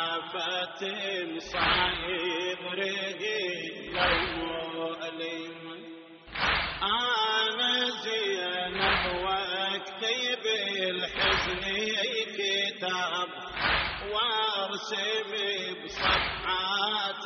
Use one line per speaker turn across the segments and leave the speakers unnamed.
آفة صايب رجلي مؤلم. أنا زينب وأكتب بالحزن كتاب وارسم بصفحات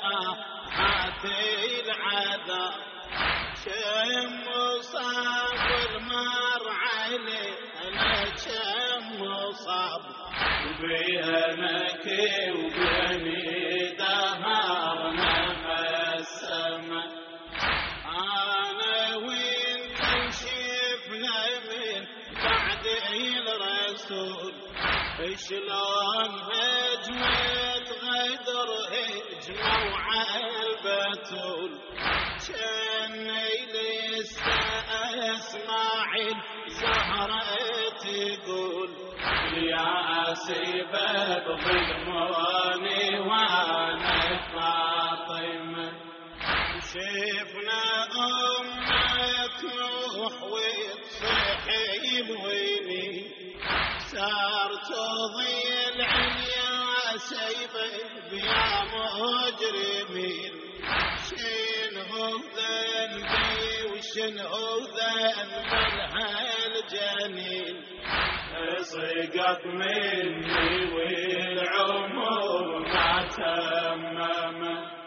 هاتي العذاب. شم صاب المر علي أنا شم صاب وبينك وبيني دهرنا السما. أنا وانت شفنا من بعد الرسول شلون هجمت غدر هجموا عالبتول. شني لسه اسمع الزهرة تقول يا سبب ظلموني وانا فاطمة. شفنا امك نوح وتصحي بويني صارت ضيل عليا سيبه يا مجرمين. شنو ذنبي وشنو ذنب هالجنين سقط مني والعمر ما تمم.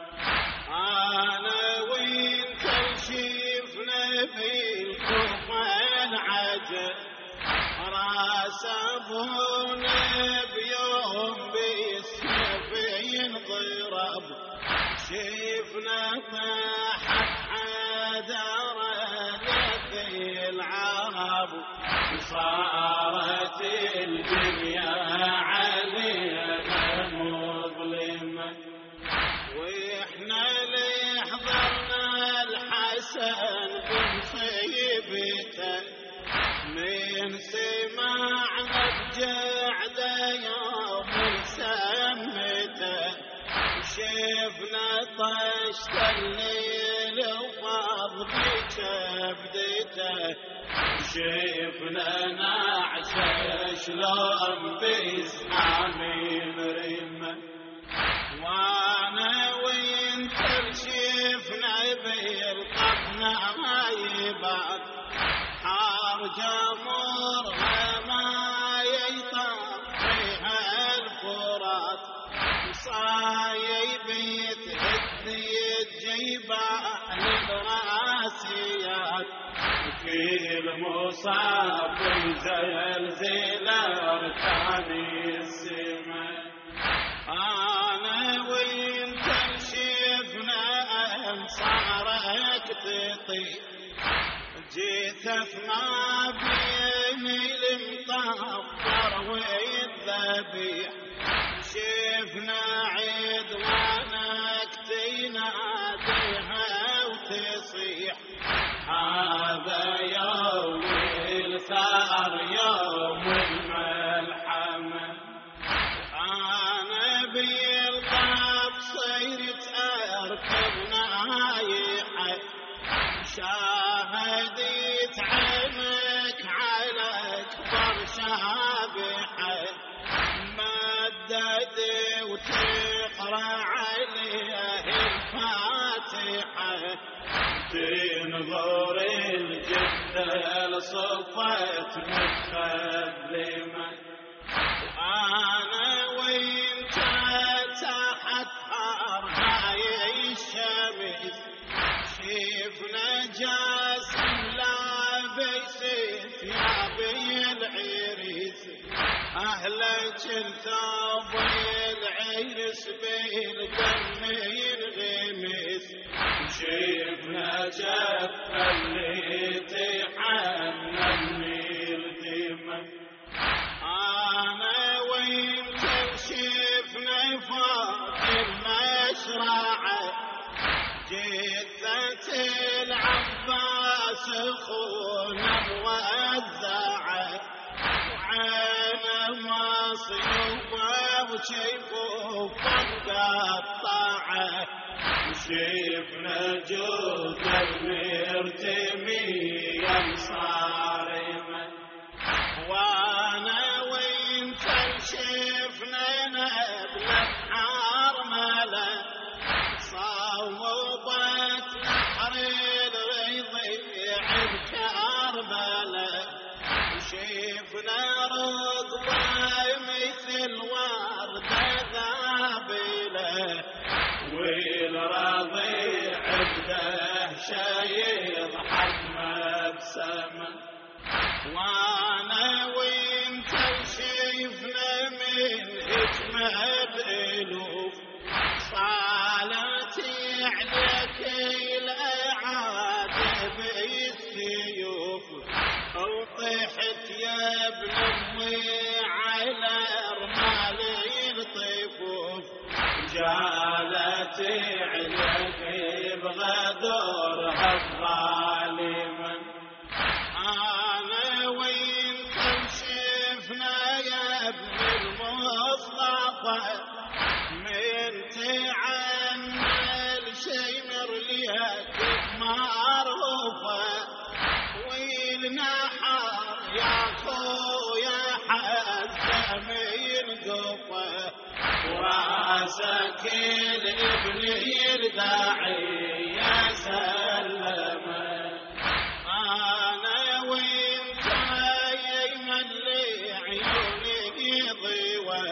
أنا وانت شفنا بالكفن عجب راس ابونا بيوم بالسيف ينضرب. شفنا طاحت حدارة لثي العرب صارت الدنيا علينا مظلمة. واحنا اللي حضرنا الحسن بمصيبته من سمعنا بجعده يوم سمته. شفنا طشت الليل وفاض بكبدته. شفنا نعشه شلون بيسحامين رمه. وانا وانت شفنا بالقطنا ما يبعد حار جمرها ما يطار فيها الفرات. صايبت هدي الجيبان براسيات كل مصاب زلزل ارتاني السماء. انا وانت شفنا انصارك تطير جيثث ما بين المطفر والذبيح. شفنا عدوانك تناديها وتصيح هذا يوم الثار يوم الملحمة. أنا بالقلب صيرت أركب نايحة شاهدت عينك على أكبر شابحة مدد وتقرأ عليها الفاتحة تنظر الجدة لصفت متخدمة. وأنا وانت تحت حار هاي الشمس شفنا جاسم لابس ثياب العريس. أهلك الثوب العرس بالدم ينغمس. شفنا جف اللي تحمل الدمى. أنا وانت شفنا فوق المشرعة جثة العباس خونا موزعة وعينه مصيوبة وشيفوفه مقطعة. وشفنا جود المرتمية صارمة. وانا وانت شفنا نبلة يضحك مبسمة وانا وانت وشيفنا من اجمل الوف صالتي عليك الاعادة بالسيوف وطحت يا ابن امي على رمالي الطفوف جالتي عليك بغدورها الظالمة انا وانت وشفنا يا ابن المصطفى من تعمل شي مرليتك معروفة والنحر يا خويا حتى من قفة وراسك الابن يرداعي يا سلمة انا وانت يملي عيوني ضيوة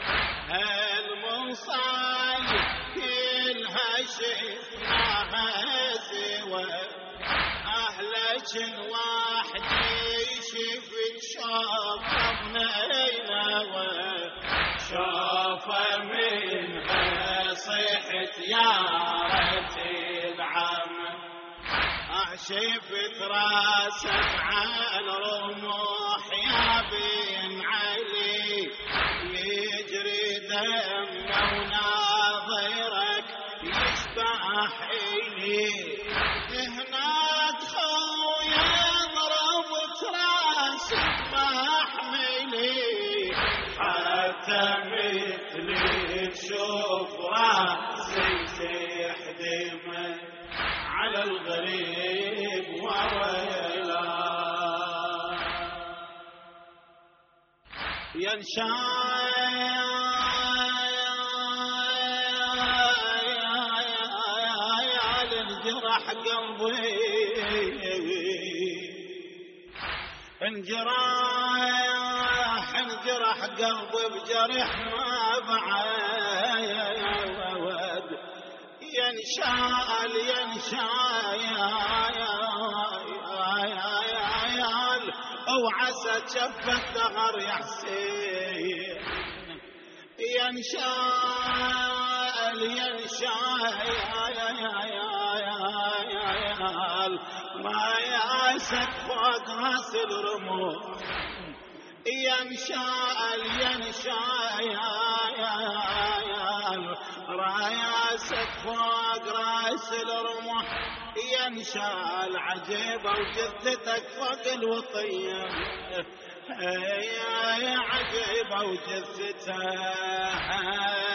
هالمصايب كلها شفناها سوى اهلك الواحد يشفت شوفه بنينوى شوفه منها صيحت يا ريت العمى شفت راسك على رموح يا بن علي يجري دمه وناظرك يسبح إلي هناك خويا ضربت راسك محملي حتى مثلي تشوف راسي تحدمه على الغريب وويلا الجرح قلبي انجرح قلبي بجرح ما بعد ينشال وعسى شف الدهر يا حسين ينشال ما ياسك فوق راس الرموح ينشال راياسك فوق راس الرمح ينشال عجيبة وجثتك فوق الوطية يا عجيبة وجثتك